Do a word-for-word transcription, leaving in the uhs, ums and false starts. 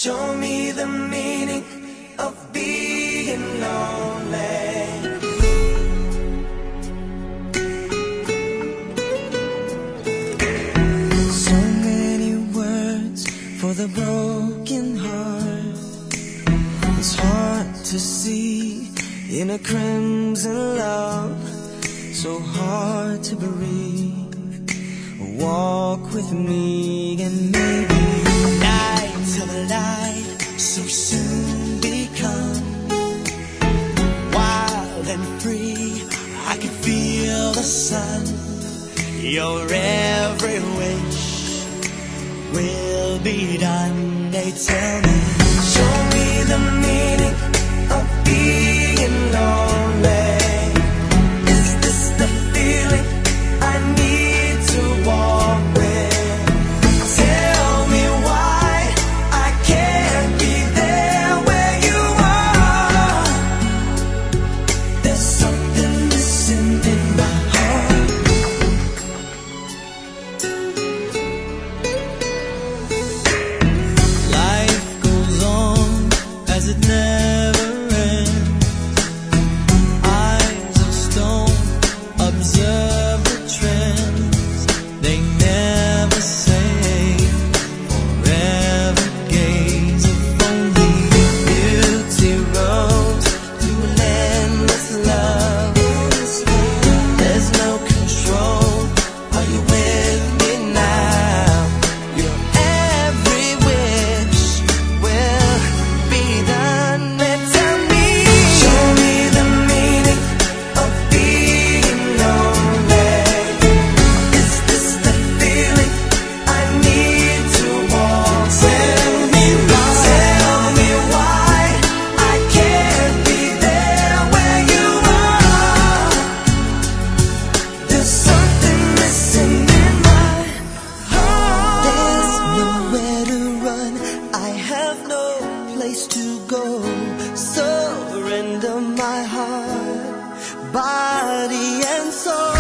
Show me the meaning of being lonely. So many words for the broken heart. It's hard to see in a crimson love, so hard to breathe. Walk with me and maybe night till the light so soon become wild and free. I can feel the sun. Your every wish will be done. They tell me, show me the meaning of being lonely. Is this the feeling I need to walk with? Tell me why I can't be there where you are. There's something missing in my heart. Life goes on as it never ends. Eyes of stone observe the trends. They never say forever gaze. If only beauty rose to an endless love. There's no control. Are you with me now? Your every wish will be done. They tell me, show me the meaning of being lonely. Is this the feeling I need to walk? Tell me why, tell me why I can't be there where you are. There's something missing in my heart. There's nowhere to run. I have no place to go. Surrender my heart, body and soul.